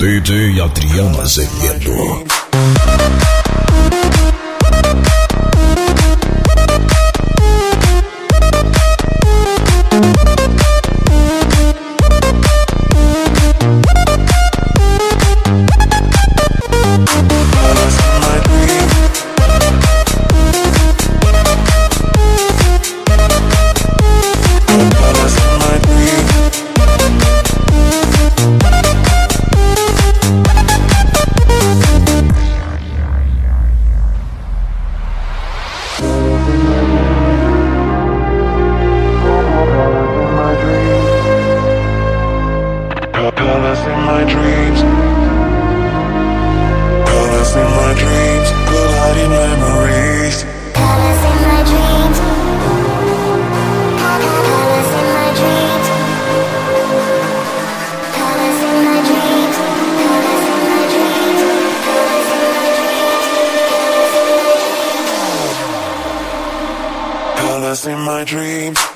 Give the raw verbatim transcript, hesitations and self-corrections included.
D J Adriano Azevedo. Colors in my dreams, colors in my dreams, colliding memories. Colors in my dreams, colors in my dreams, colors in my dreams, colors in my dreams, colors in my dreams, Colors in my dreams.